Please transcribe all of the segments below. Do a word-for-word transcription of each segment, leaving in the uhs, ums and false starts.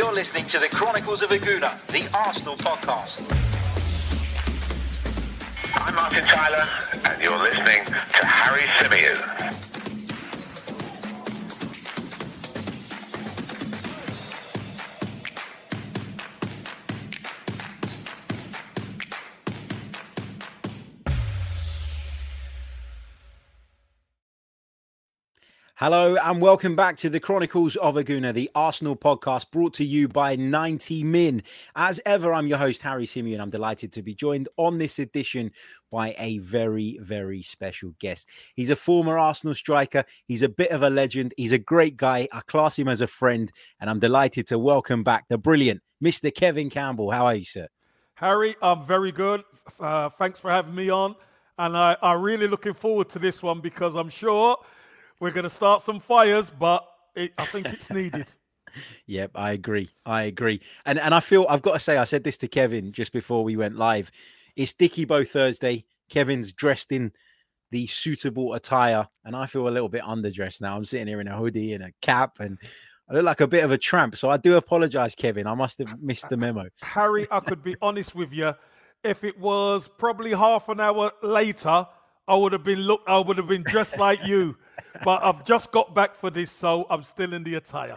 You're listening to the Chronicles of Aguna, the Arsenal podcast. I'm Martin Tyler, and you're listening to Harry Symeou. Hello and welcome back to the Chronicles of Aguna, the Arsenal podcast brought to you by ninety min. As ever, I'm your host, Harry Symeou, and I'm delighted to be joined on this edition by a very, very special guest. He's a former Arsenal striker. He's a bit of a legend. He's a great guy. I class him as a friend, and I'm delighted to welcome back the brilliant Mister Kevin Campbell. How are you, sir? Harry, I'm very good. Uh, thanks for having me on. And I, I'm really looking forward to this one because I'm sure we're going to start some fires, but it, I think it's needed. Yep, I agree. I agree. And and I feel, I've got to say, I said this to Kevin just before we went live. It's Dicky Bo Thursday. Kevin's dressed in the suitable attire, and I feel a little bit underdressed now. I'm sitting here in a hoodie and a cap, and I look like a bit of a tramp. So I do apologize, Kevin. I must have missed the memo. Harry, I could be honest with you. If it was probably half an hour later, I would have been look. I would have been dressed like you, but I've just got back for this, so I'm still in the attire.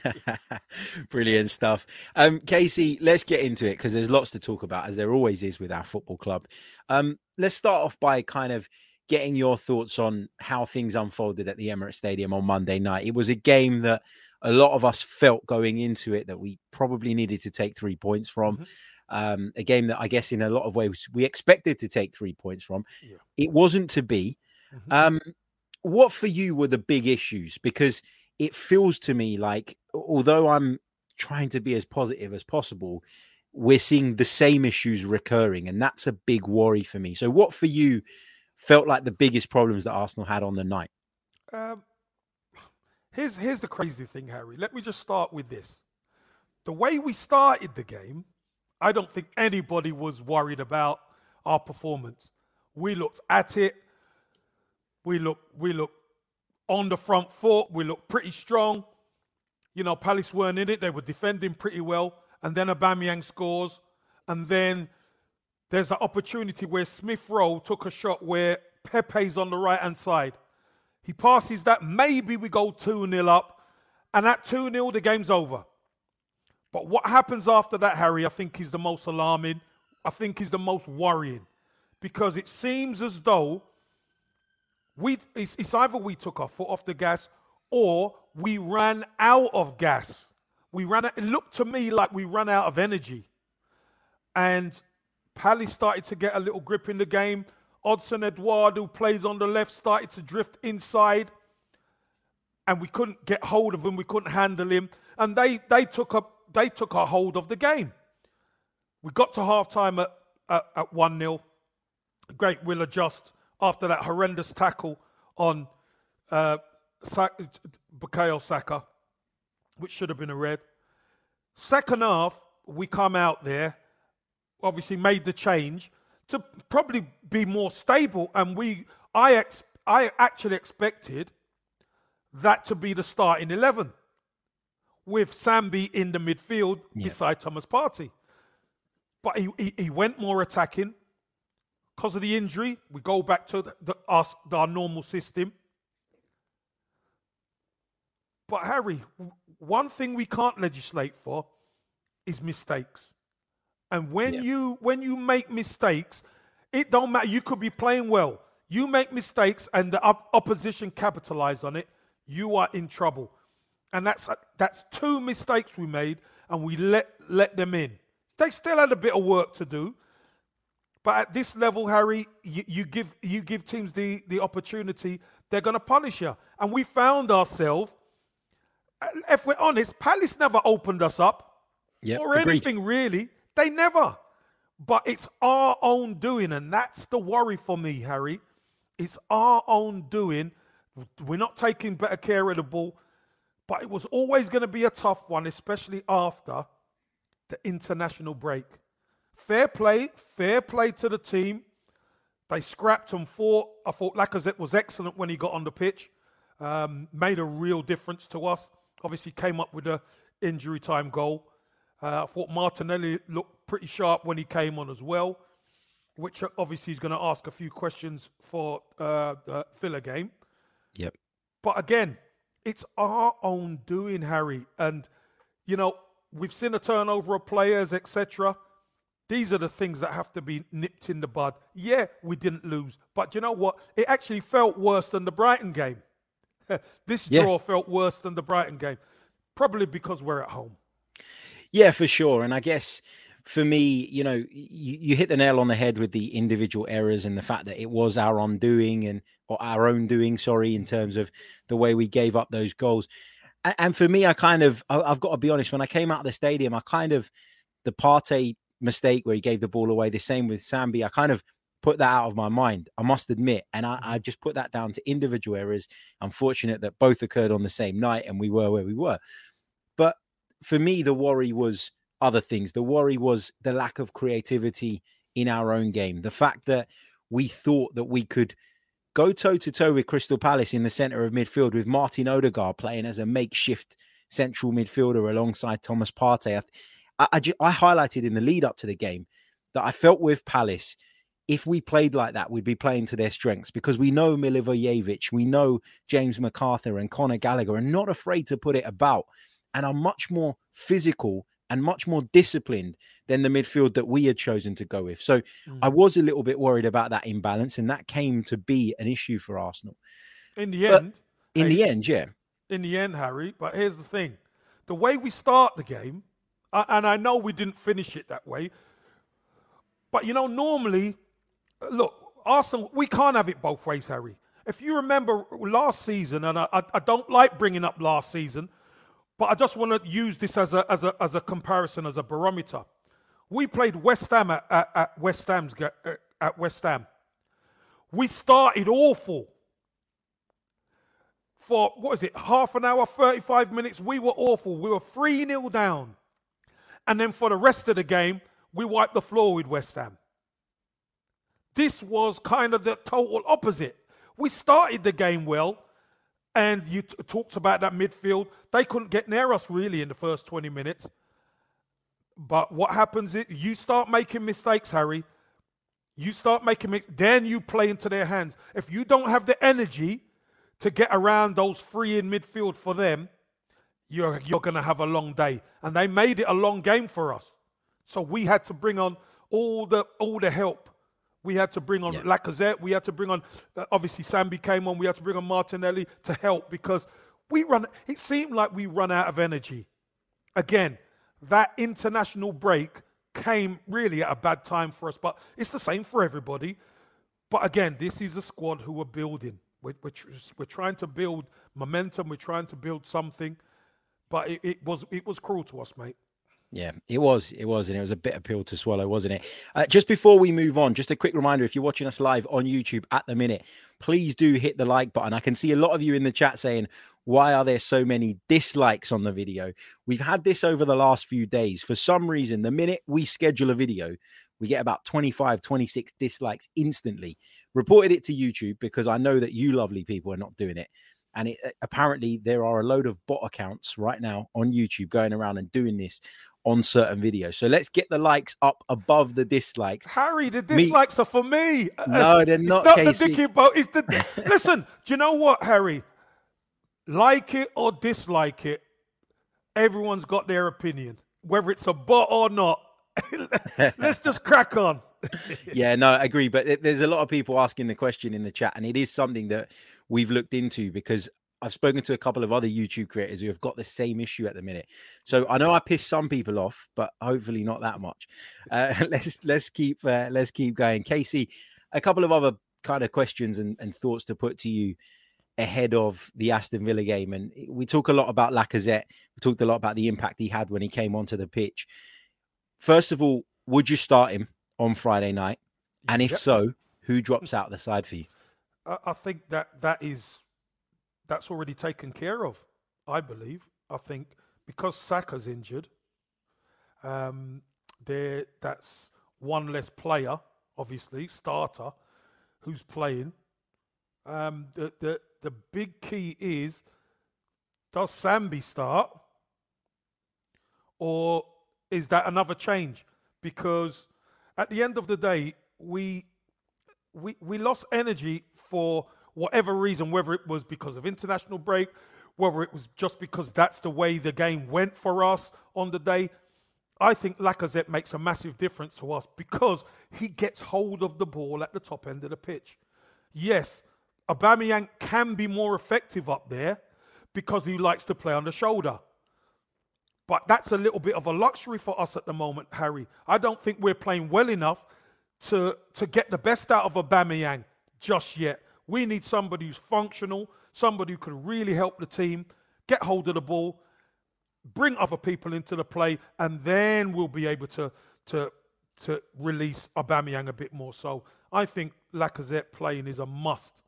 Brilliant stuff. Um, Casey, let's get into it because there's lots to talk about, as there always is with our football club. Um, let's start off by kind of getting your thoughts on how things unfolded at the Emirates Stadium on Monday night. It was a game that a lot of us felt going into it that we probably needed to take three points from. Mm-hmm. Um, a game that I guess in a lot of ways we expected to take three points from. Yeah. It wasn't to be. Mm-hmm. Um, what for you were the big issues? Because it feels to me like, although I'm trying to be as positive as possible, we're seeing the same issues recurring. And that's a big worry for me. So what for you felt like the biggest problems that Arsenal had on the night? Um, here's, here's the crazy thing, Harry. Let me just start with this. The way we started the game, I don't think anybody was worried about our performance. We looked at it. We looked, we looked on the front foot. We looked pretty strong. You know, Palace weren't in it. They were defending pretty well. And then Aubameyang scores. And then there's an opportunity where Smith Rowe took a shot where Pepe's on the right-hand side. He passes that. Maybe we go two nil up. And at two nil, the game's over. But what happens after that, Harry, I think is the most alarming. I think is the most worrying. Because it seems as though we it's, it's either we took our foot off the gas or we ran out of gas. We ran out, it looked to me like we ran out of energy. And Palace started to get a little grip in the game. Odsonne Edouard, who plays on the left, started to drift inside. And we couldn't get hold of him. We couldn't handle him. And they, they took up They took a hold of the game. We got to halftime at, at, at one nil. Great, we'll adjust after that horrendous tackle on uh, Bukayo Saka, which should have been a red. Second half, we come out there, obviously made the change to probably be more stable. And we, I, ex, I actually expected that to be the starting eleven. With Sambi in the midfield yeah. beside Thomas Partey. But he, he, he went more attacking. Because of the injury, we go back to the, the, our, our normal system. But Harry, one thing we can't legislate for is mistakes. And when yeah. you when you make mistakes, it don't matter. You could be playing well. You make mistakes and the op- opposition capitalize on it, you are in trouble. And that's that's two mistakes we made, and we let let them in. They still had a bit of work to do, but at this level, Harry, you, you give you give teams the, the opportunity, they're going to punish you. And we found ourselves, if we're honest, Palace never opened us up yep, or agreed. anything really. They never. But it's our own doing, and that's the worry for me, Harry. It's our own doing. We're not taking better care of the ball. But it was always going to be a tough one, especially after the international break. Fair play, fair play to the team. They scrapped and fought. I thought Lacazette was excellent when he got on the pitch. Um, made a real difference to us. Obviously came up with an injury time goal. Uh, I thought Martinelli looked pretty sharp when he came on as well, which obviously he's going to ask a few questions for uh, the Villa game. Yep. But again, it's our own doing, Harry. And, you know, we've seen a turnover of players, et cetera. These are the things that have to be nipped in the bud. Yeah, we didn't lose. But you know what? It actually felt worse than the Brighton game. This Yeah. draw felt worse than the Brighton game. Probably because we're at home. Yeah, for sure. And I guess for me, you know, you, you hit the nail on the head with the individual errors and the fact that it was our undoing and or our own doing, sorry, in terms of the way we gave up those goals. And, and for me, I kind of, I, I've got to be honest, when I came out of the stadium, I kind of, the Partey mistake where he gave the ball away, the same with Sambi, I kind of put that out of my mind, I must admit. And I, I just put that down to individual errors. Unfortunate that both occurred on the same night and we were where we were. But for me, the worry was other things. The worry was the lack of creativity in our own game. The fact that we thought that we could go toe-to-toe with Crystal Palace in the centre of midfield with Martin Odegaard playing as a makeshift central midfielder alongside Thomas Partey. I, I, I highlighted in the lead up to the game that I felt with Palace, if we played like that, we'd be playing to their strengths because we know Milivojevic, we know James MacArthur and Conor Gallagher are not afraid to put it about and are much more physical and much more disciplined than the midfield that we had chosen to go with. So mm. I was a little bit worried about that imbalance, and that came to be an issue for Arsenal. In the but end. In hey, the end, yeah. In the end, Harry, but here's the thing. The way we start the game, uh, and I know we didn't finish it that way, but, you know, normally, look, Arsenal, we can't have it both ways, Harry. If you remember last season, and I, I, I don't like bringing up last season, but I just want to use this as a as a as a comparison, as a barometer. We played West Ham at, at, at West Ham's at West Ham. We started awful. For what is it? Half an hour, thirty-five minutes. We were awful. We were three nil down, and then for the rest of the game, we wiped the floor with West Ham. This was kind of the total opposite. We started the game well. And you t- talked about that midfield. They couldn't get near us really in the first twenty minutes. But what happens is you start making mistakes, Harry. You start making mi- then you play into their hands. If you don't have the energy to get around those three in midfield for them, you're, you're going to have a long day. And they made it a long game for us. So we had to bring on all the all the help. We had to bring on yeah. Lacazette. We had to bring on, uh, obviously, Sambi came on. We had to bring on Martinelli to help because we run. It seemed like we run out of energy. Again, that international break came really at a bad time for us, but it's the same for everybody. But again, this is a squad who are building. We're, we're, we're trying to build momentum. We're trying to build something. But it, it was it was cruel to us, mate. Yeah, it was. It was. And it was a bitter pill to swallow, wasn't it? Uh, just before we move on, just a quick reminder, if you're watching us live on YouTube at the minute, please do hit the like button. I can see a lot of you in the chat saying, why are there so many dislikes on the video? We've had this over the last few days. For some reason, the minute we schedule a video, we get about twenty-five, twenty-six dislikes instantly. Reported it to YouTube because I know that you lovely people are not doing it. And it, apparently there are a load of bot accounts right now on YouTube going around and doing this on certain videos. So let's get the likes up above the dislikes. Harry, the dislikes me. are for me. No, they're not. It's not Casey. the dicky boat. It's the listen. Do you know what, Harry? Like it or dislike it, everyone's got their opinion, whether it's a bot or not. Let's just crack on. Yeah, no, I agree. But there's a lot of people asking the question in the chat, and it is something that we've looked into because I've spoken to a couple of other YouTube creators who have got the same issue at the minute. So I know I pissed some people off, but hopefully not that much. Uh, let's let's keep uh, let's keep going. Casey, a couple of other kind of questions and, and thoughts to put to you ahead of the Aston Villa game. And we talk a lot about Lacazette. We talked a lot about the impact he had when he came onto the pitch. First of all, would you start him on Friday night? And if yep. so, who drops out the side for you? I think that that is that's already taken care of, I believe. I think because Saka's injured, um, there that's one less player, obviously, starter, who's playing. Um, the, the, the big key is, does Sambi start? Or is that another change? Because at the end of the day, we we we lost energy for whatever reason, whether it was because of international break, whether it was just because that's the way the game went for us on the day. I think Lacazette makes a massive difference to us because he gets hold of the ball at the top end of the pitch. Yes, Aubameyang can be more effective up there because he likes to play on the shoulder. But that's a little bit of a luxury for us at the moment, Harry. I don't think we're playing well enough to, to get the best out of Aubameyang just yet. We need somebody who's functional, somebody who can really help the team, get hold of the ball, bring other people into the play, and then we'll be able to, to, to release Aubameyang a bit more. So I think Lacazette playing is a must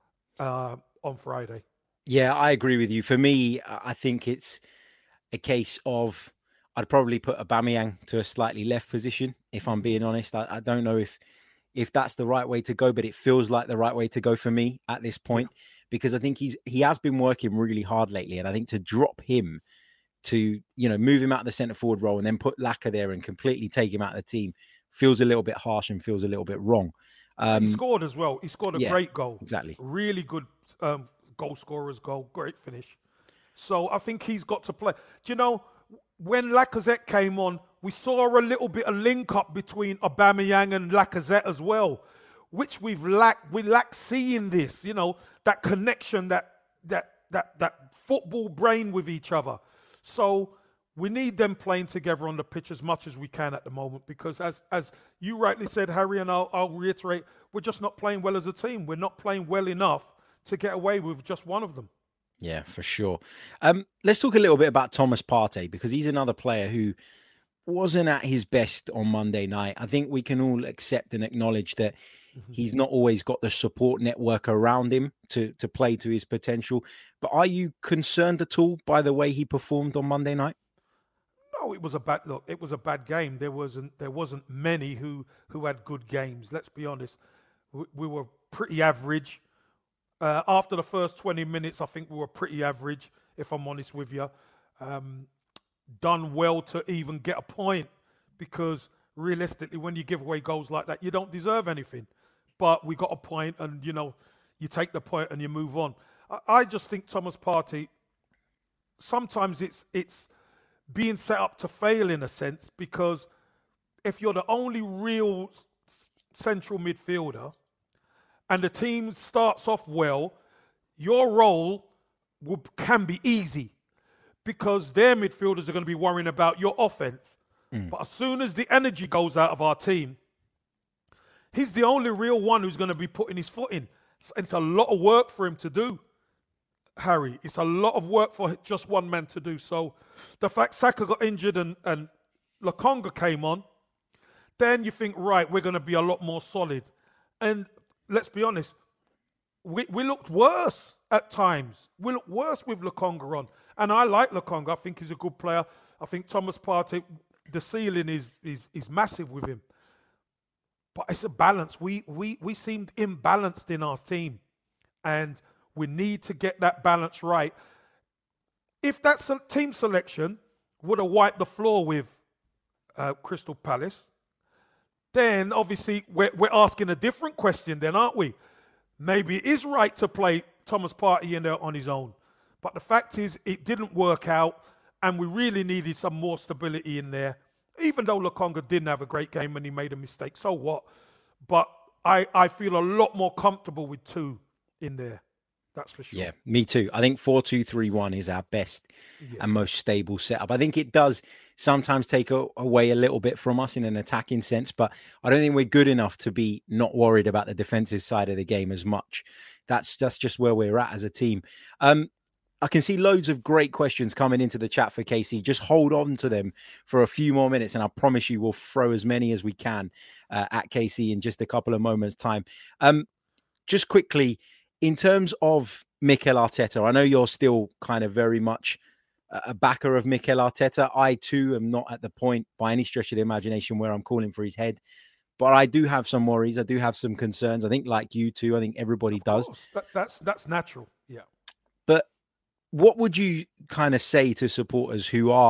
uh, on Friday. Yeah, I agree with you. For me, I think it's a case of I'd probably put Aubameyang to a slightly left position, if I'm being honest. I, I don't know if if that's the right way to go, but it feels like the right way to go for me at this point, yeah. because I think he's he has been working really hard lately, and I think to drop him to, you know, move him out of the centre forward role and then put Laka there and completely take him out of the team feels a little bit harsh and feels a little bit wrong. Um, he scored as well. He scored a yeah, great goal. Exactly. Really good um, goal scorer's goal. Great finish. So I think he's got to play. Do you know, when Lacazette came on, we saw a little bit of link-up between Aubameyang and Lacazette as well, which we've lacked. We lack seeing this, you know, that connection, that that that that football brain with each other. So we need them playing together on the pitch as much as we can at the moment, because as as you rightly said, Harry, and I'll, I'll reiterate, we're just not playing well as a team. We're not playing well enough to get away with just one of them. Yeah, for sure. Um, let's talk a little bit about Thomas Partey, because he's another player who wasn't at his best on Monday night. I think we can all accept and acknowledge that mm-hmm. he's not always got the support network around him to, to play to his potential. But are you concerned at all by the way he performed on Monday night? No, it was a bad look. It was a bad game. There wasn't there wasn't many who who had good games. Let's be honest. We, we were pretty average. Uh, after the first twenty minutes, I think we were pretty average, if I'm honest with you. Um, done well to even get a point, because realistically, when you give away goals like that, you don't deserve anything. But we got a point, and, you know, you take the point and you move on. I, I just think Thomas Partey, sometimes it's it's being set up to fail in a sense, because if you're the only real s- central midfielder, and the team starts off well, your role will, can be easy, because their midfielders are going to be worrying about your offense. Mm. But as soon as the energy goes out of our team, he's the only real one who's going to be putting his foot in. It's a lot of work for him to do, Harry. It's a lot of work for just one man to do. So the fact Saka got injured and, and Lokonga came on, then you think, right, we're going to be a lot more solid. And let's be honest, we, we looked worse at times. We looked worse with Lokonga on. And I like Lokonga. I think he's a good player. I think Thomas Partey, the ceiling is is is massive with him. But it's a balance. We we we seemed imbalanced in our team. And we need to get that balance right. If that team selection would have wiped the floor with uh, Crystal Palace, then obviously we're, we're asking a different question then, aren't we? Maybe it is right to play Thomas Partey in there on his own. But the fact is, it didn't work out, and we really needed some more stability in there. Even though Lokonga didn't have a great game and he made a mistake, so what? But I, I feel a lot more comfortable with two in there. That's for sure. Yeah, me too. I think four two three one is our best yeah. and most stable setup. I think it does sometimes take a, away a little bit from us in an attacking sense, but I don't think we're good enough to be not worried about the defensive side of the game as much. That's, that's just where we're at as a team. Um, I can see loads of great questions coming into the chat for K C. Just hold on to them for a few more minutes, and I promise you we'll throw as many as we can uh, at K C in just a couple of moments' time. Um, just quickly, in terms of Mikel Arteta, I know you're still kind of very much a backer of Mikel Arteta. I, too, am not at the point by any stretch of the imagination where I'm calling for his head. But I do have some worries. I do have some concerns. I think like you too, I think everybody does. That, that's, that's natural, yeah. But what would you kind of say to supporters who are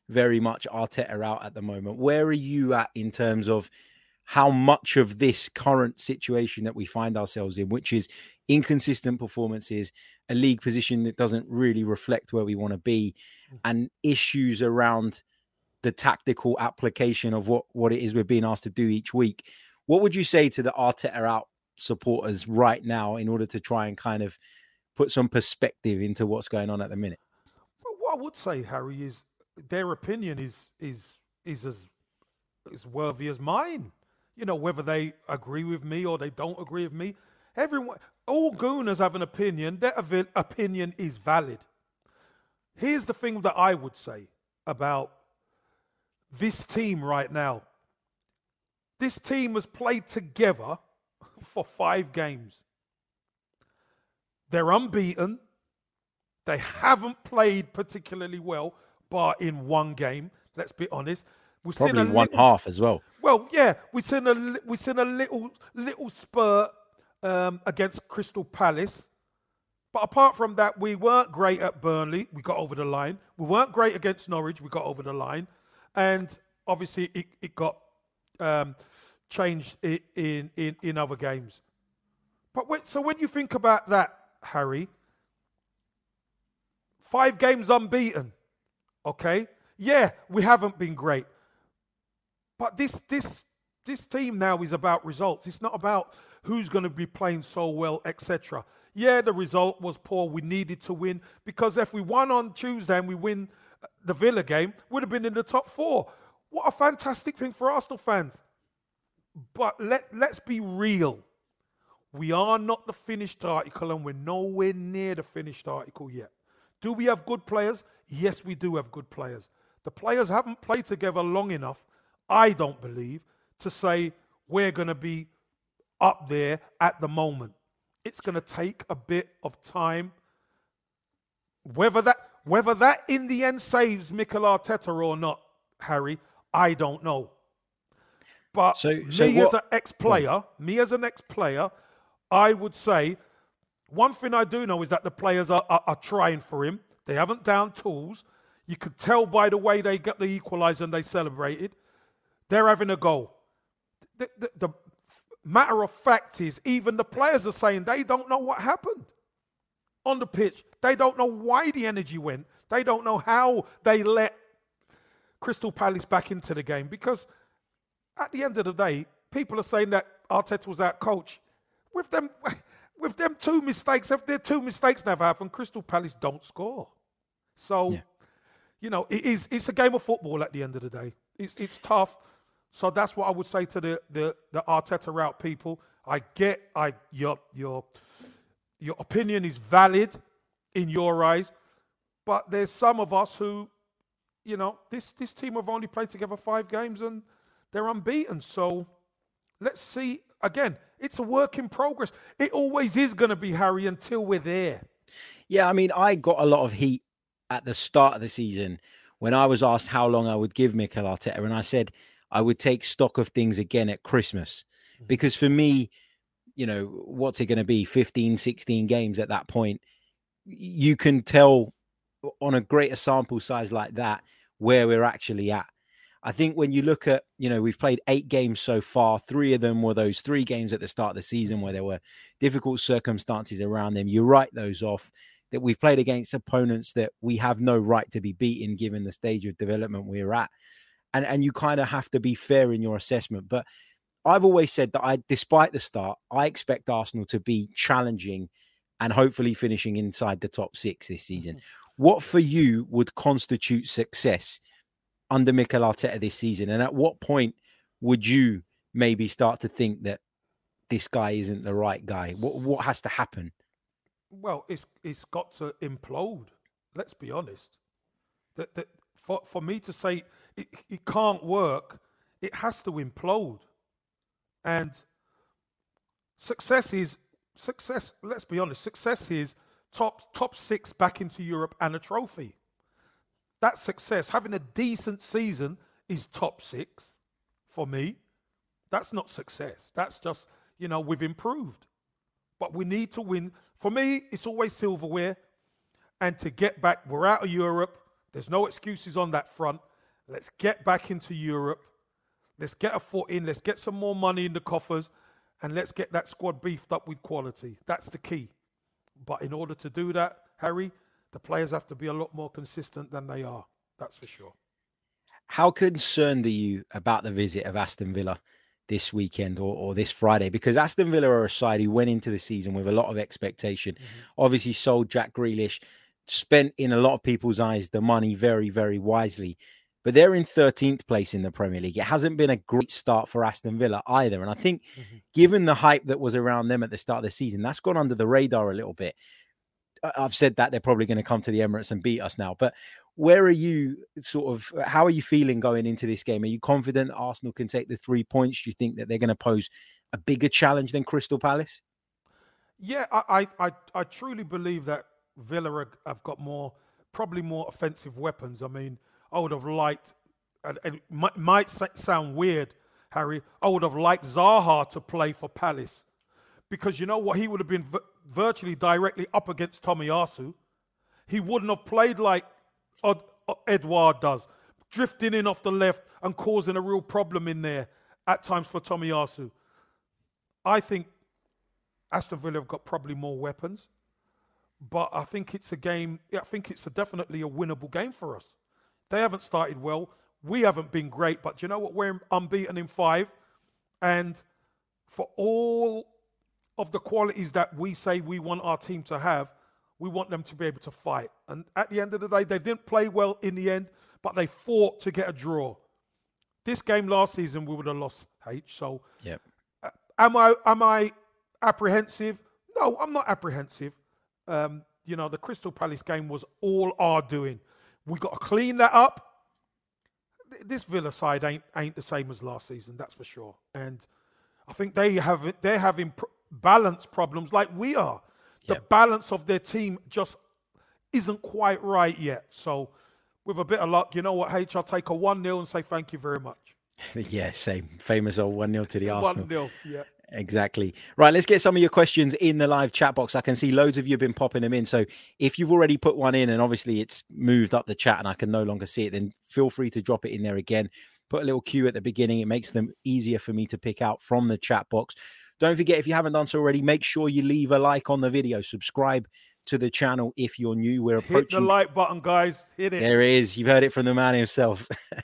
very much Arteta out at the moment. Where are you at in terms of how much of this current situation that we find ourselves in, which is inconsistent performances, a league position that doesn't really reflect where we want to be, and issues around the tactical application of what, what it is we're being asked to do each week? What would you say to the Arteta out supporters right now in order to try and kind of put some perspective into what's going on at the minute? Well, what I would say, Harry, is their opinion is is is as as worthy as mine. You know, whether they agree with me or they don't agree with me, everyone, all Gooners have an opinion. Their avi- opinion is valid. Here's the thing that I would say about this team right now. This team has played together for five games. They're unbeaten. They haven't played particularly well, but in one game, let's be honest. We've Probably seen a one little, half as well. Well, yeah, we've seen a li- we've seen a little little spurt um, against Crystal Palace, but apart from that, we weren't great at Burnley. We got over the line. We weren't great against Norwich. We got over the line, and obviously it, it got um, changed in, in in in other games. But when, so when you think about that, Harry, five games unbeaten, okay? Yeah, we haven't been great. But this this this team now is about results. It's not about who's going to be playing so well, et cetera. Yeah, the result was poor. We needed to win because if we won on Tuesday and we win the Villa game, we'd have been in the top four. What a fantastic thing for Arsenal fans. But let, let's be real. We are not the finished article and we're nowhere near the finished article yet. Do we have good players? Yes, we do have good players. The players haven't played together long enough, I don't believe, to say we're going to be up there at the moment. It's going to take a bit of time. Whether that whether that in the end saves Mikel Arteta or not, Harry, I don't know. But so, me so as what, an ex-player, me as an ex-player, I would say one thing I do know is that the players are, are, are trying for him. They haven't down tools. You could tell by the way they got the equaliser and they celebrated. They're having a go. The, the, the matter of fact is, even the players are saying they don't know what happened on the pitch. They don't know why the energy went. They don't know how they let Crystal Palace back into the game. Because at the end of the day, people are saying that Arteta was out coach. With them, with them two mistakes, if their two mistakes never happen, Crystal Palace don't score. So, yeah. you know, it is, it's a game of football at the end of the day. It's it's tough. So that's what I would say to the the, the Arteta route people. I get I your your your opinion is valid in your eyes, but there's some of us who, you know, this this team have only played together five games and they're unbeaten. So let's see. Again, it's a work in progress. It always is going to be, Harry, until we're there. Yeah, I mean, I got a lot of heat at the start of the season when I was asked how long I would give Mikel Arteta, and I said I would take stock of things again at Christmas. Mm-hmm. Because for me, you know, what's it going to be, fifteen, sixteen games at that point? You can tell on a greater sample size like that where we're actually at. I think when you look at, you know, we've played eight games so far. Three of them were those three games at the start of the season where there were difficult circumstances around them. You write those off, that we've played against opponents that we have no right to be beaten given the stage of development we're at. And, and you kind of have to be fair in your assessment. But I've always said that I, despite the start, I expect Arsenal to be challenging and hopefully finishing inside the top six this season. Mm-hmm. What for you would constitute success under Mikel Arteta this season? And at what point would you maybe start to think that this guy isn't the right guy? What what has to happen? Well, it's it's got to implode. Let's be honest. That that for, for me to say it, it can't work, it has to implode. And success is success, let's be honest, success is top top six back into Europe and a trophy. That's success. Having a decent season is top six for me. That's not success. That's just, you know, we've improved. But we need to win. For me, it's always silverware. And to get back, we're out of Europe. There's no excuses on that front. Let's get back into Europe. Let's get a foot in. Let's get some more money in the coffers. And let's get that squad beefed up with quality. That's the key. But in order to do that, Harry, the players have to be a lot more consistent than they are. That's for sure. How concerned are you about the visit of Aston Villa this weekend or, or this Friday? Because Aston Villa are a side who went into the season with a lot of expectation. Mm-hmm. Obviously sold Jack Grealish, spent in a lot of people's eyes the money very, very wisely. But they're in thirteenth place in the Premier League. It hasn't been a great start for Aston Villa either. And I think mm-hmm. given the hype that was around them at the start of the season, that's gone under the radar a little bit. I've said that they're probably going to come to the Emirates and beat us now. But where are you sort of, how are you feeling going into this game? Are you confident Arsenal can take the three points? Do you think that they're going to pose a bigger challenge than Crystal Palace? Yeah, I I, I, I truly believe that Villa have got more, probably more offensive weapons. I mean, I would have liked, and it might, might sound weird, Harry, I would have liked Zaha to play for Palace. Because you know what? He would have been v- virtually directly up against Tomiyasu. He wouldn't have played like Od- Edouard does, drifting in off the left and causing a real problem in there at times for Tomiyasu. I think Aston Villa have got probably more weapons, but I think it's a game, I think it's a definitely a winnable game for us. They haven't started well. We haven't been great, but you know what? We're unbeaten in five. And for all of the qualities that we say we want our team to have, we want them to be able to fight. And at the end of the day, they didn't play well in the end, but they fought to get a draw. This game last season, we would have lost, H. So yep. uh, am I am I apprehensive? No, I'm not apprehensive. Um, you know, the Crystal Palace game was all our doing. We got to clean that up. This Villa side ain't ain't the same as last season, that's for sure. And I think they have they're having pr- balance problems like we are. The yep. balance of their team just isn't quite right yet. So, with a bit of luck, you know what, H, I'll take a one nil and say thank you very much. Yeah, same. Famous old one nil to the Arsenal. one nil, yeah. Exactly. Right, let's get some of your questions in the live chat box. I can see loads of you have been popping them in. So if you've already put one in and obviously it's moved up the chat and I can no longer see it, then feel free to drop it in there again. Put a little Q at the beginning. It makes them easier for me to pick out from the chat box. Don't forget, if you haven't done so already, make sure you leave a like on the video. Subscribe to the channel if you're new. We're approaching... Hit the like button, guys. Hit it. There it is. You've heard it from the man himself.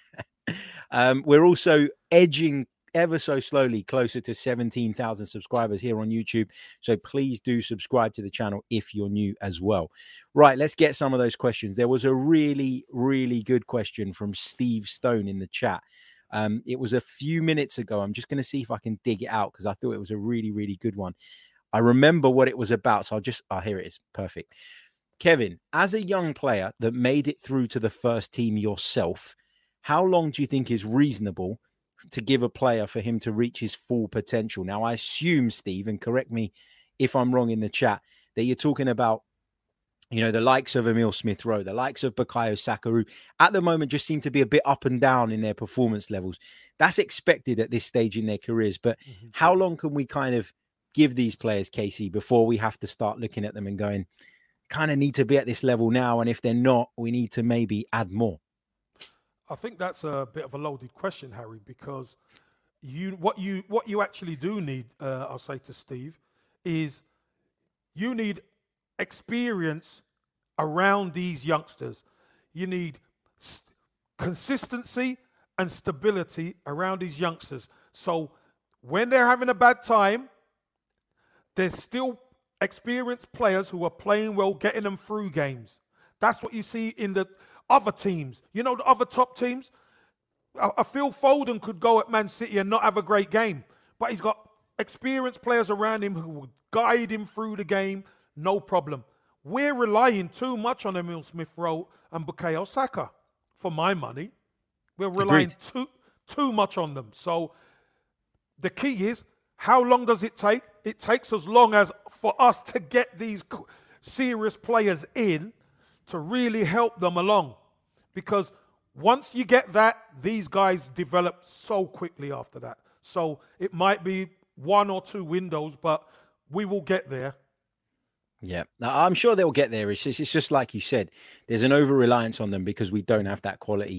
um, we're also edging ever so slowly closer to seventeen thousand subscribers here on YouTube. So please do subscribe to the channel if you're new as well. Right, let's get some of those questions. There was a really, really good question from Steve Stone in the chat. Um, it was a few minutes ago. I'm just going to see if I can dig it out because I thought it was a really, really good one. I remember what it was about. So I'll just, oh, here it is. Perfect. Kevin, as a young player that made it through to the first team yourself, how long do you think is reasonable to give a player for him to reach his full potential? Now, I assume, Steve, and correct me if I'm wrong in the chat, that you're talking about, you know, the likes of Emil Smith-Rowe, the likes of Bukayo Saka, who at the moment just seem to be a bit up and down in their performance levels. That's expected at this stage in their careers. But mm-hmm. how long can we kind of give these players, Casey, before we have to start looking at them and going, kind of need to be at this level now, and if they're not, we need to maybe add more? I think that's a bit of a loaded question, Harry, because you what you what you actually do need, uh, I'll say to Steve, is you need experience around these youngsters. You need st- consistency and stability around these youngsters. So when they're having a bad time, there's still experienced players who are playing well, getting them through games. That's what you see in the other teams. You know, the other top teams, I, I feel Foden could go at Man City and not have a great game, but he's got experienced players around him who will guide him through the game, no problem. We're relying too much on Emil Smith-Rowe and Bukayo Saka, for my money. We're relying too, too much on them. So the key is, how long does it take? It takes as long as for us to get these serious players in to really help them along. Because once you get that, these guys develop so quickly after that. So it might be one or two windows, but we will get there. Yeah, I'm sure they'll get there. It's just, it's just like you said, there's an over-reliance on them because we don't have that quality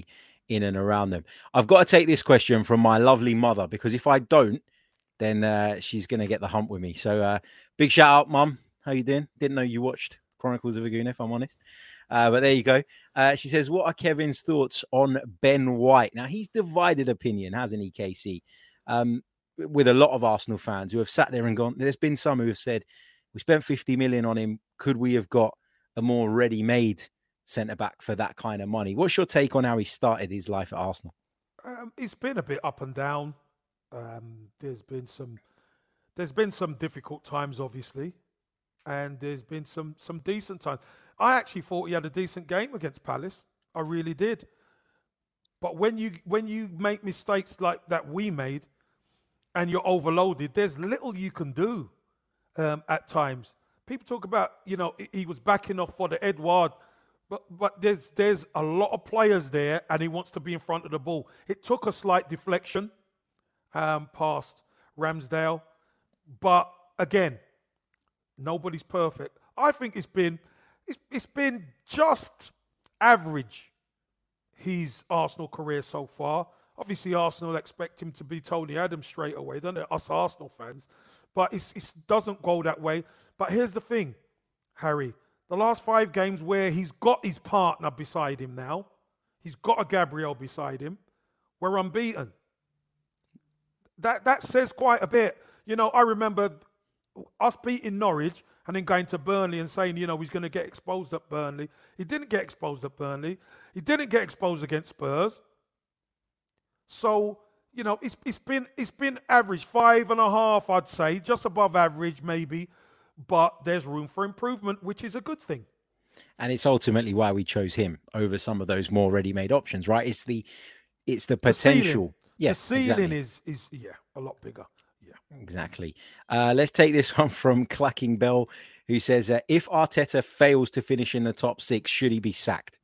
in and around them. I've got to take this question from my lovely mother, because if I don't, then uh, she's going to get the hump with me. So uh, big shout out, Mum. How you doing? Didn't know you watched Chronicles of a Gooner, if I'm honest. Uh, but there you go. Uh, she says, what are Kevin's thoughts on Ben White? Now, he's divided opinion, hasn't he, K C? Um, with a lot of Arsenal fans who have sat there and gone, there's been some who have said, we spent fifty million on him. Could we have got a more ready-made centre-back for that kind of money? What's your take on how he started his life at Arsenal? Um, it's been a bit up and down. Um, there's been some, there's been some difficult times, obviously, and there's been some some decent times. I actually thought he had a decent game against Palace. I really did. But when you when you make mistakes like that we made, and you're overloaded, there's little you can do um, at times. People talk about, you know, he was backing off for the Edouard, but but there's there's a lot of players there, and he wants to be in front of the ball. It took a slight deflection um, past Ramsdale, but again, nobody's perfect. I think it's been it's, it's been just average, his Arsenal career so far. Obviously, Arsenal expect him to be Tony Adams straight away, don't they? Us Arsenal fans. But it's, it doesn't go that way. But here's the thing, Harry. The last five games where he's got his partner beside him now, he's got a Gabriel beside him, we're unbeaten. That, that says quite a bit. You know, I remember us beating Norwich and then going to Burnley and saying, you know, he's going to get exposed at Burnley. He didn't get exposed at Burnley. He didn't get exposed against Spurs. So, you know, it's it's been it's been average, five and a half, I'd say, just above average maybe, but there's room for improvement, which is a good thing. And it's ultimately why we chose him over some of those more ready-made options, right? It's the it's the potential. The ceiling, yeah, the ceiling exactly. is is yeah a lot bigger. Yeah, exactly. Uh, let's take this one from Clacking Bell, who says, uh, "If Arteta fails to finish in the top six, should he be sacked?"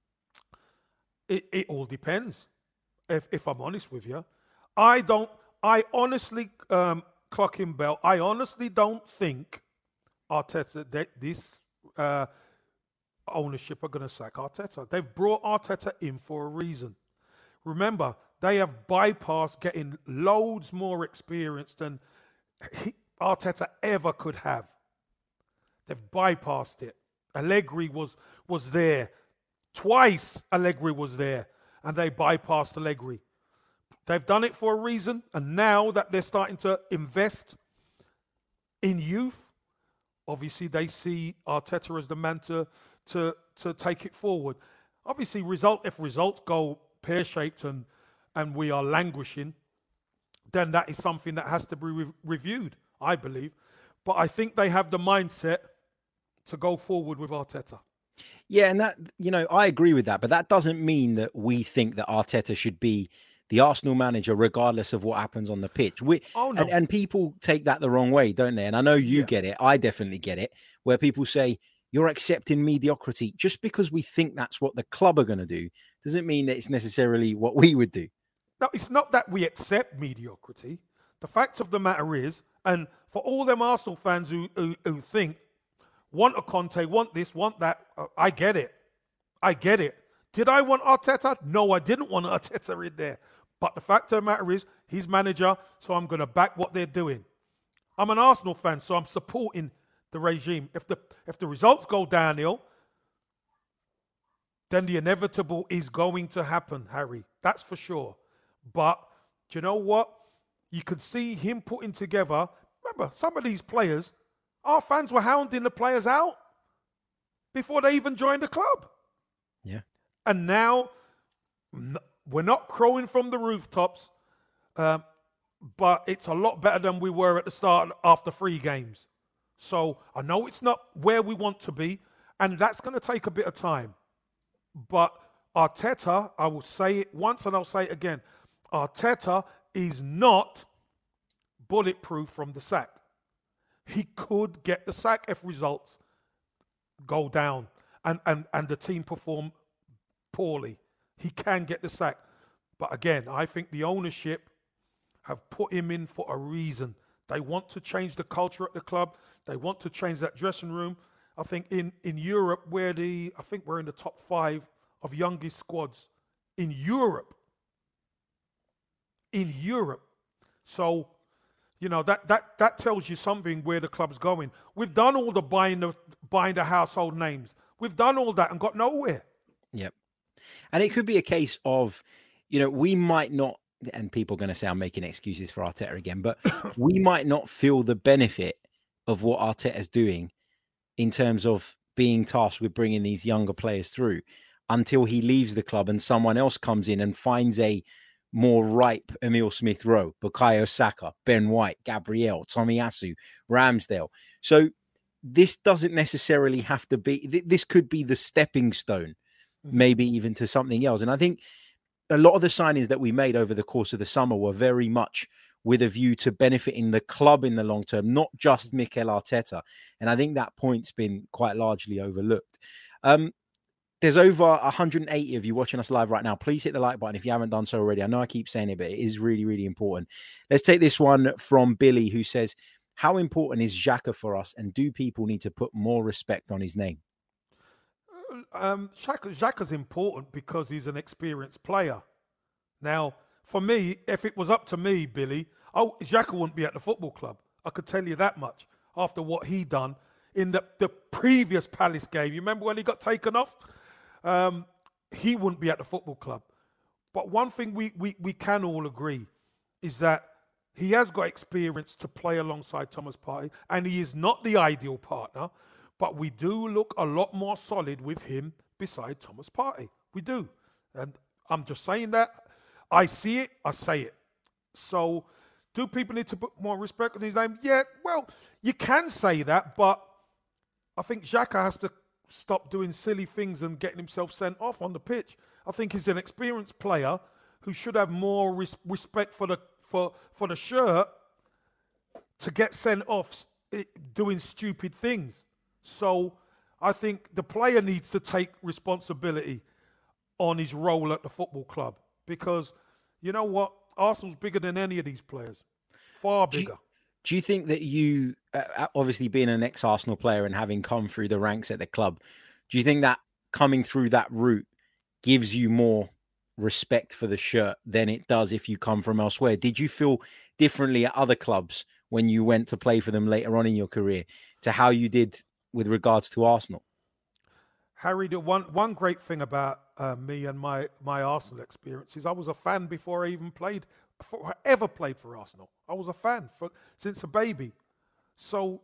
It it all depends. If, if I'm honest with you, I don't, I honestly, um, Clocking Bell, I honestly don't think Arteta, that this uh, ownership are going to sack Arteta. They've brought Arteta in for a reason. Remember, they have bypassed getting loads more experience than he, Arteta ever could have. They've bypassed it. Allegri was was there. Twice Allegri was there. And they bypassed Allegri. They've done it for a reason. And now that they're starting to invest in youth, obviously they see Arteta as the man to, to, to take it forward. Obviously, result if results go pear-shaped and, and we are languishing, then that is something that has to be re- reviewed, I believe. But I think they have the mindset to go forward with Arteta. Yeah, and that, you know, I agree with that, but that doesn't mean that we think that Arteta should be the Arsenal manager regardless of what happens on the pitch. We, oh, no. and, and people take that the wrong way, don't they? And I know you yeah. get it. I definitely get it, where people say, you're accepting mediocrity. Just because we think that's what the club are going to do doesn't mean that it's necessarily what we would do. No, it's not that we accept mediocrity. The fact of the matter is, and for all them Arsenal fans who, who, who think, want a Conte, want this, want that. Uh, I get it. I get it. Did I want Arteta? No, I didn't want Arteta in there. But the fact of the matter is, he's manager, so I'm going to back what they're doing. I'm an Arsenal fan, so I'm supporting the regime. If the if the results go downhill, then the inevitable is going to happen, Harry. That's for sure. But do you know what? You could see him putting together. Remember, some of these players, our fans were hounding the players out before they even joined the club. Yeah. And now we're not crowing from the rooftops, um, but it's a lot better than we were at the start after three games. So I know it's not where we want to be, and that's going to take a bit of time. But Arteta, I will say it once and I'll say it again, Arteta is not bulletproof from the sack. He could get the sack if results go down and, and, and the team perform poorly. He can get the sack. But again, I think the ownership have put him in for a reason. They want to change the culture at the club. They want to change that dressing room. I think in, in Europe, where the I think we're in the top five of youngest squads in Europe. In Europe. So, you know, that that that tells you something where the club's going. We've done all the buying the buying the household names. We've done all that and got nowhere. Yep. And it could be a case of, you know, we might not, and people are going to say I'm making excuses for Arteta again, but we might not feel the benefit of what Arteta's doing in terms of being tasked with bringing these younger players through until he leaves the club and someone else comes in and finds a more ripe Emile Smith-Rowe, Bukayo Saka, Ben White, Gabriel, Tomiyasu, Ramsdale. So this doesn't necessarily have to be, th- this could be the stepping stone, maybe even to something else. And I think a lot of the signings that we made over the course of the summer were very much with a view to benefiting the club in the long term, not just Mikel Arteta. And I think that point's been quite largely overlooked. Um, there's over one hundred eighty of you watching us live right now. Please hit the like button if you haven't done so already. I know I keep saying it, but it is really, really important. Let's take this one from Billy, who says, how important is Xhaka for us? And do people need to put more respect on his name? Um, Xhaka, Xhaka's important because he's an experienced player. Now, for me, if it was up to me, Billy, oh, Xhaka wouldn't be at the football club. I could tell you that much after what he done in the, the previous Palace game. You remember when he got taken off? Um, he wouldn't be at the football club. But one thing we, we, we can all agree is that he has got experience to play alongside Thomas Partey, and he is not the ideal partner, but we do look a lot more solid with him beside Thomas Partey. We do. And I'm just saying that. I see it, I say it. So do people need to put more respect on his name? Yeah, well, you can say that, but I think Xhaka has to stop doing silly things and getting himself sent off on the pitch. I think he's an experienced player who should have more res- respect for the for for the shirt to get sent off doing stupid things. So I think the player needs to take responsibility on his role at the football club because, you know what, Arsenal's bigger than any of these players, far bigger. Do you, do you think that you, uh, obviously being an ex-Arsenal player and having come through the ranks at the club, do you think that coming through that route gives you more respect for the shirt than it does if you come from elsewhere? Did you feel differently at other clubs when you went to play for them later on in your career to how you did with regards to Arsenal? Harry, the one one great thing about uh, me and my, my Arsenal experience is I was a fan before I even played, before I ever played for Arsenal. I was a fan for, since a baby. So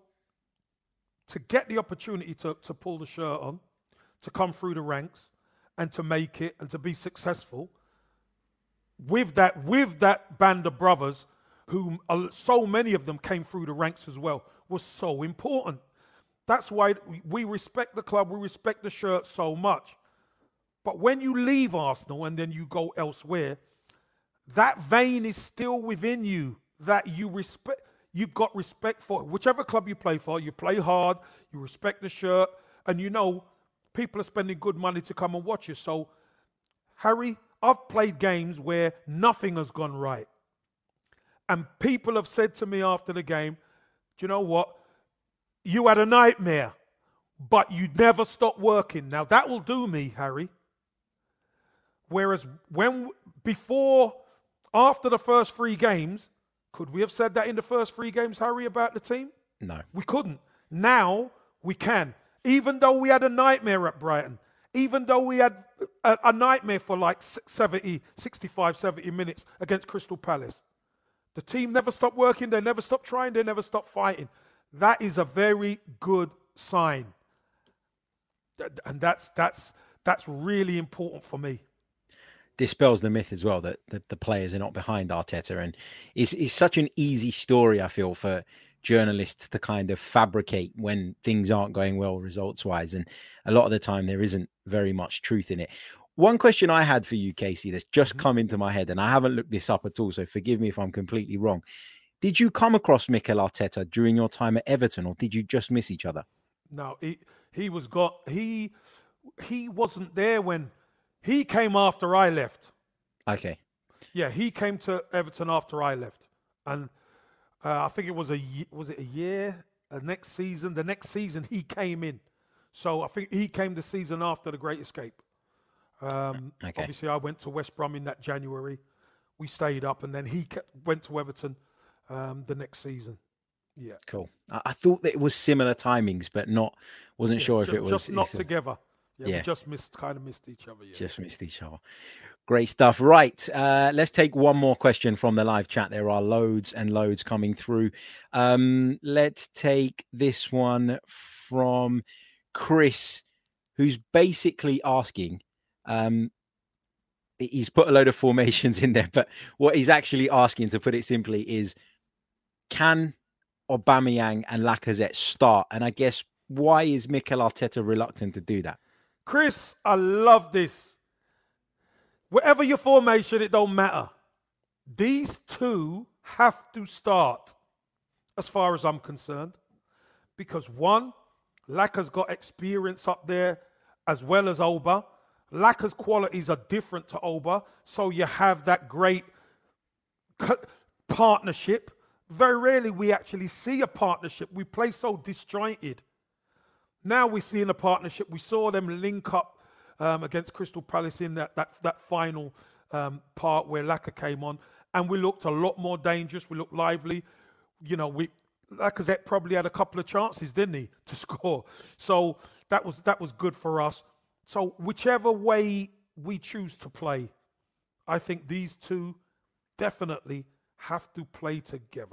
to get the opportunity to, to pull the shirt on, to come through the ranks and to make it and to be successful with that, with that band of brothers whom uh, so many of them came through the ranks as well, was so important. That's why we respect the club, we respect the shirt so much. But when you leave Arsenal and then you go elsewhere, that vein is still within you that you respect. You've got respect for whichever club you play for. You play hard, you respect the shirt, and you know people are spending good money to come and watch you. So, Harry, I've played games where nothing has gone right. And people have said to me after the game, do you know what? You had a nightmare, but you never stopped working. Now, that will do me, Harry. Whereas when, before, after the first three games, could we have said that in the first three games, Harry, about the team? No. We couldn't. Now, we can. Even though we had a nightmare at Brighton, even though we had a, a nightmare for like seventy, sixty-five, seventy minutes against Crystal Palace, the team never stopped working, they never stopped trying, they never stopped fighting. That is a very good sign. And that's that's that's really important for me. Dispels the myth as well that the, the players are not behind Arteta. And it's, it's such an easy story, I feel, for journalists to kind of fabricate when things aren't going well results-wise. And a lot of the time there isn't very much truth in it. One question I had for you, Casey, that's just mm-hmm. come into my head, and I haven't looked this up at all, so forgive me if I'm completely wrong. Did you come across Mikel Arteta during your time at Everton, or did you just miss each other? No, he he was got he he wasn't there when he came after I left. Okay. Yeah, he came to Everton after I left, and uh, I think it was a was it a year, a next season. The next season he came in, so I think he came the season after the Great Escape. Um, Okay. Obviously, I went to West Brom in that January. We stayed up, and then he kept, went to Everton um, the next season. Yeah, Cool. I, I thought that it was similar timings, but not wasn't Yeah, sure just, if it was just not if it- together. Yeah, Yeah. we just missed, kind of missed each other. Yeah. Just missed each other. Great stuff. Right. Uh, let's take one more question from the live chat. There are loads and loads coming through. Um, let's take this one from Chris, who's basically asking. Um, he's put a load of formations in there, but what he's actually asking, to put it simply, is can Aubameyang and Lacazette start? And I guess, why is Mikel Arteta reluctant to do that? Chris, I love this. Whatever your formation, it don't matter. These two have to start, as far as I'm concerned, because one, Laka's got experience up there as well as Oba. Laka's qualities are different to Oba, so you have that great partnership. Very rarely we actually see a partnership. We play so disjointed. Now we're seeing a partnership. We saw them link up um, against Crystal Palace in that that, that final um, part where Laka came on, and we looked a lot more dangerous. We looked lively. You know, we Lacazette probably had a couple of chances, didn't he, to score? So that was that was good for us. So whichever way we choose to play, I think these two definitely have to play together.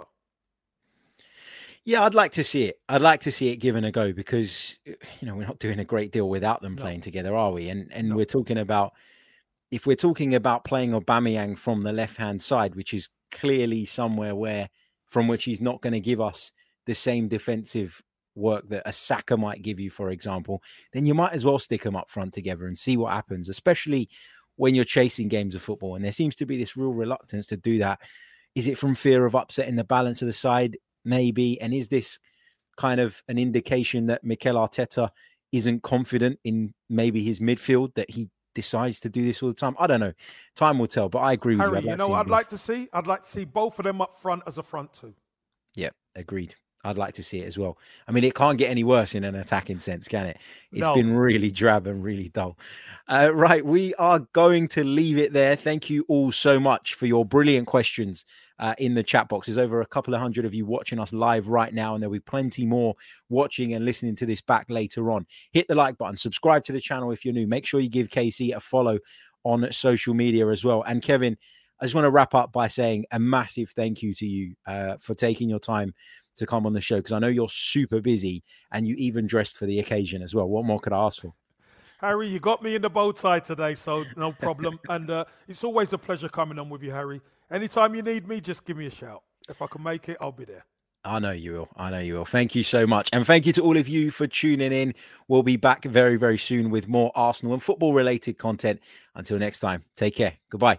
Yeah, I'd like to see it. I'd like to see it given a go, because, you know, we're not doing a great deal without them No. playing together, are we? And and No. we're talking about, if we're talking about playing Aubameyang from the left-hand side, which is clearly somewhere where from which he's not going to give us the same defensive work that a Saka might give you, for example, then you might as well stick them up front together and see what happens, especially when you're chasing games of football. And there seems to be this real reluctance to do that. Is it from fear of upsetting the balance of the side? Maybe. And is this kind of an indication that Mikel Arteta isn't confident in maybe his midfield, that he decides to do this all the time? I don't know. Time will tell, but I agree with Harry, you. you know what I'd like to see? I'd like to see both of them up front as a front two. Yeah, agreed. I'd like to see it as well. I mean, it can't get any worse in an attacking sense, can it? It's No. been really drab and really dull. Uh, right, we are going to leave it there. Thank you all so much for your brilliant questions uh, in the chat box. There's over a couple of hundred of you watching us live right now, and there'll be plenty more watching and listening to this back later on. Hit the like button, subscribe to the channel if you're new. Make sure you give K C a follow on social media as well. And Kevin, I just want to wrap up by saying a massive thank you to you uh, for taking your time to come on the show, because I know you're super busy and you even dressed for the occasion as well. What more could I ask for? Harry, you got me in the bow tie today, so no problem. And uh, it's always a pleasure coming on with you, Harry. Anytime you need me, just give me a shout. If I can make it, I'll be there. I know you will. I know you will. Thank you so much. And thank you to all of you for tuning in. We'll be back very, very soon with more Arsenal and football related content. Until next time, take care. Goodbye.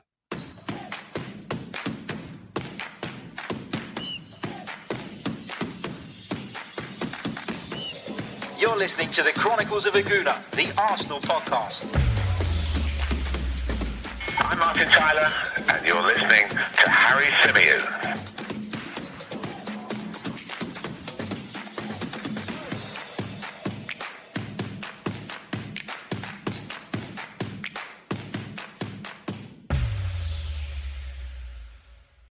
You're listening to the Chronicles of Aguna, the Arsenal podcast. I'm Martin Tyler, and you're listening to Harry Symeou.